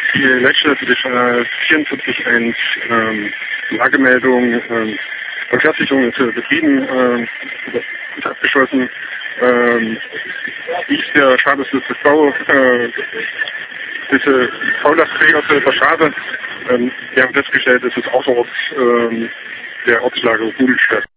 Die Leitstelle für die 44.1 Lagemeldung, Verkehrssicherung ist betrieben, ist abgeschlossen. Wie ist der Status des Bau? Diese V-Lastträger auf der Straße, wir haben festgestellt, es ist außerorts der Ortslage Rudelstadt.